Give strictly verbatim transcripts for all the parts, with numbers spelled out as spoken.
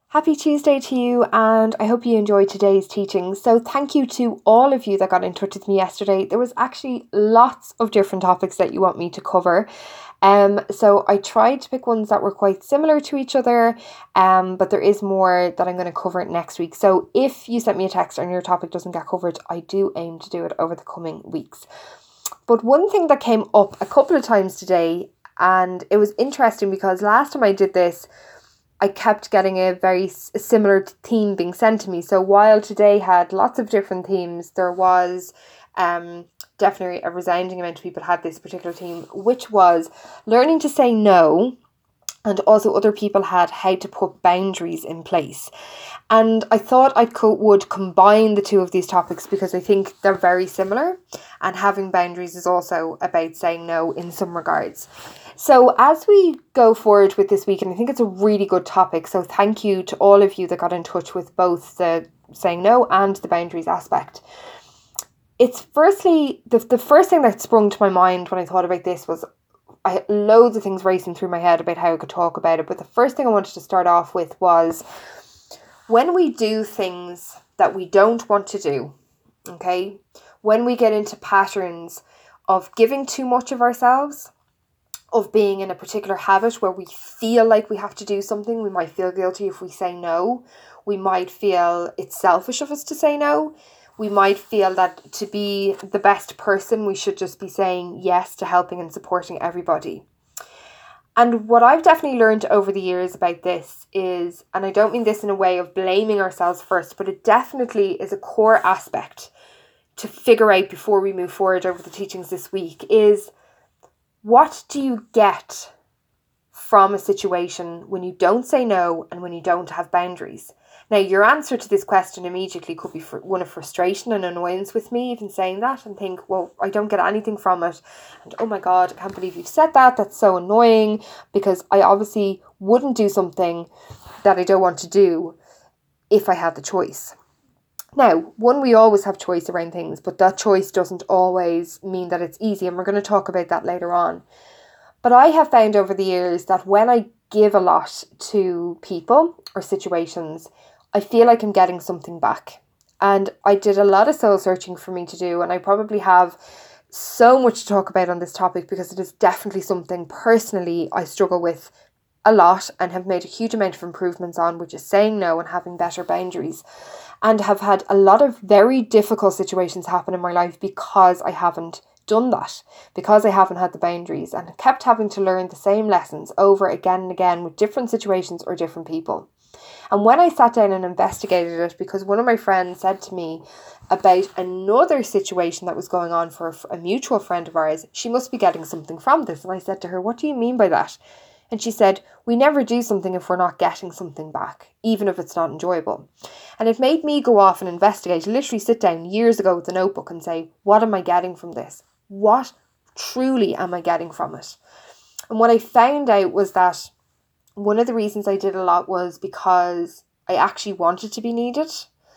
Happy Tuesday to you, and I hope you enjoyed today's teaching. So, thank you to all of you that got in touch with me yesterday. There was actually lots of different topics that you want me to cover. Um, so I tried to pick ones that were quite similar to each other, um, but there is more that I'm going to cover next week. So if you sent me a text and your topic doesn't get covered, I do aim to do it over the coming weeks. But one thing that came up a couple of times today, and it was interesting because last time I did this, I kept getting a very s- similar theme being sent to me. So while today had lots of different themes, there was um, definitely a resounding amount of people had this particular theme, which was learning to say no. And also other people had how to put boundaries in place. And I thought I co- would combine the two of these topics because I think they're very similar. And having boundaries is also about saying no in some regards. So as we go forward with this week, and I think it's a really good topic. So thank you to all of you that got in touch with both the saying no and the boundaries aspect. It's firstly, the, the first thing that sprung to my mind when I thought about this was I had loads of things racing through my head about how I could talk about it. But the first thing I wanted to start off with was when we do things that we don't want to do, okay? When we get into patterns of giving too much of ourselves, of being in a particular habit where we feel like we have to do something, we might feel guilty if we say no. We might feel it's selfish of us to say no. We might feel that to be the best person, we should just be saying yes to helping and supporting everybody. And what I've definitely learned over the years about this is, and I don't mean this in a way of blaming ourselves first, but it definitely is a core aspect to figure out before we move forward over the teachings this week, is what do you get from a situation when you don't say no and when you don't have boundaries? Now, your answer to this question immediately could be for one of frustration and annoyance with me even saying that, and think, well, I don't get anything from it. And oh my God, I can't believe you've said that. That's so annoying, because I obviously wouldn't do something that I don't want to do if I had the choice. Now, one, we always have choice around things, but that choice doesn't always mean that it's easy. And we're going to talk about that later on. But I have found over the years that when I give a lot to people or situations, I feel like I'm getting something back. And I did a lot of soul searching for me to do, and I probably have so much to talk about on this topic because it is definitely something personally I struggle with a lot and have made a huge amount of improvements on, which is saying no and having better boundaries. And have had a lot of very difficult situations happen in my life because I haven't done that, because I haven't had the boundaries, and kept having to learn the same lessons over again and again with different situations or different people. And when I sat down and investigated it, because one of my friends said to me about another situation that was going on for a mutual friend of ours, she must be getting something from this. And I said to her, what do you mean by that? And she said, we never do something if we're not getting something back, even if it's not enjoyable. And it made me go off and investigate, literally sit down years ago with a notebook and say, what am I getting from this? What truly am I getting from it? And what I found out was that one of the reasons I did a lot was because I actually wanted to be needed.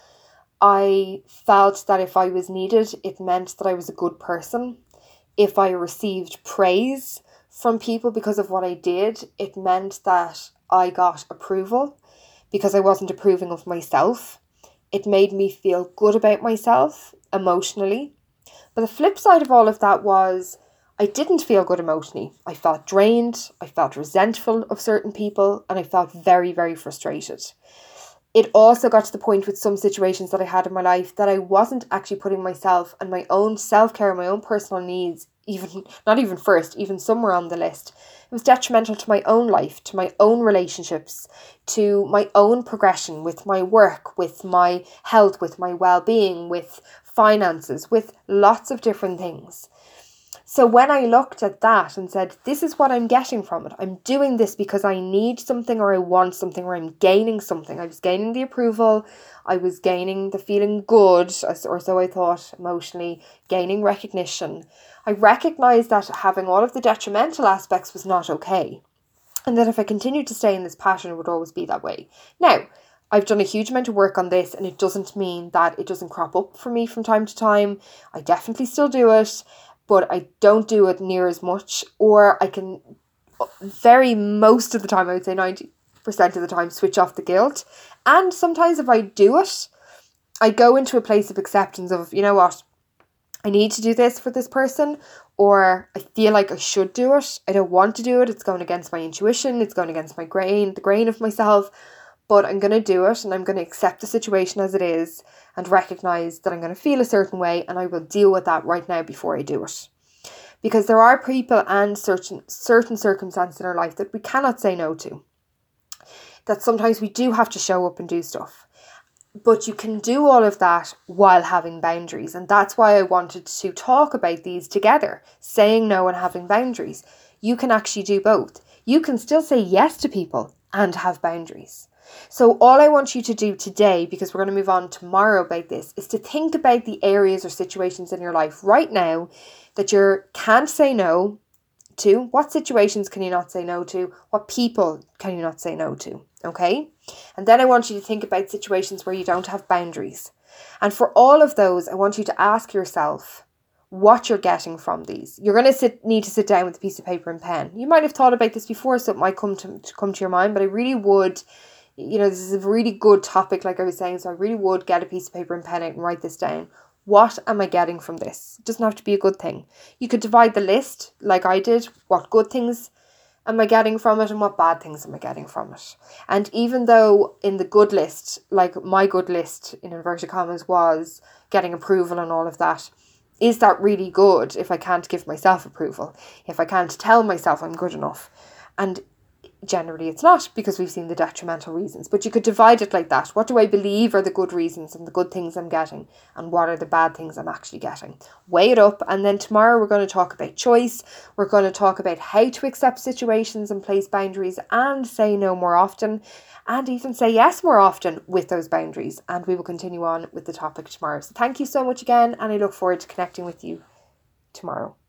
I felt that if I was needed, it meant that I was a good person. If I received praise from people because of what I did, it meant that I got approval because I wasn't approving of myself. It made me feel good about myself emotionally. But the flip side of all of that was I didn't feel good emotionally. I felt drained, I felt resentful of certain people, and I felt very, very frustrated. It also got to the point with some situations that I had in my life that I wasn't actually putting myself and my own self-care, my own personal needs, even not even first, even somewhere on the list. It was detrimental to my own life, to my own relationships, to my own progression with my work, with my health, with my well-being, with finances, with lots of different things. So when I looked at that and said, this is what I'm getting from it, I'm doing this because I need something or I want something or I'm gaining something. I was gaining the approval, I was gaining the feeling good, or so I thought emotionally, gaining recognition. I recognised that having all of the detrimental aspects was not okay. And that if I continued to stay in this pattern, it would always be that way. Now, I've done a huge amount of work on this, and it doesn't mean that it doesn't crop up for me from time to time. I definitely still do it, but I don't do it near as much, or I can very most of the time, I would say ninety percent of the time switch off the guilt. And sometimes if I do it, I go into a place of acceptance of, you know what, I need to do this for this person, or I feel like I should do it. I don't want to do it. It's going against my intuition. It's going against my grain, the grain of myself, but I'm going to do it, and I'm going to accept the situation as it is and recognize that I'm going to feel a certain way, and I will deal with that right now before I do it. Because there are people and certain certain circumstances in our life that we cannot say no to. That sometimes we do have to show up and do stuff. But you can do all of that while having boundaries. And that's why I wanted to talk about these together. Saying no and having boundaries. You can actually do both. You can still say yes to people and have boundaries. So all I want you to do today, because we're going to move on tomorrow about this, is to think about the areas or situations in your life right now that you can't say no to. What situations can you not say no to? What people can you not say no to? Okay? And then I want you to think about situations where you don't have boundaries. And for all of those, I want you to ask yourself what you're getting from these. You're going to sit, need to sit down with a piece of paper and pen. You might have thought about this before, so it might come to, to come to your mind, but I really would, you know, this is a really good topic, like I was saying, so I really would get a piece of paper and pen out and write this down. What am I getting from this? It doesn't have to be a good thing. You could divide the list like I did. What good things am I getting from it and what bad things am I getting from it? And even though in the good list, like my good list in inverted commas was getting approval and all of that, is that really good if I can't give myself approval? If I can't tell myself I'm good enough? And generally it's not, because we've seen the detrimental reasons. But you could divide it like that. What do I believe are the good reasons and the good things I'm getting, and what are the bad things I'm actually getting? Weigh it up. And then tomorrow we're going to talk about choice. We're going to talk about how to accept situations and place boundaries and say no more often, and even say yes more often with those boundaries. And we will continue on with the topic tomorrow. So thank you so much again, and I look forward to connecting with you tomorrow.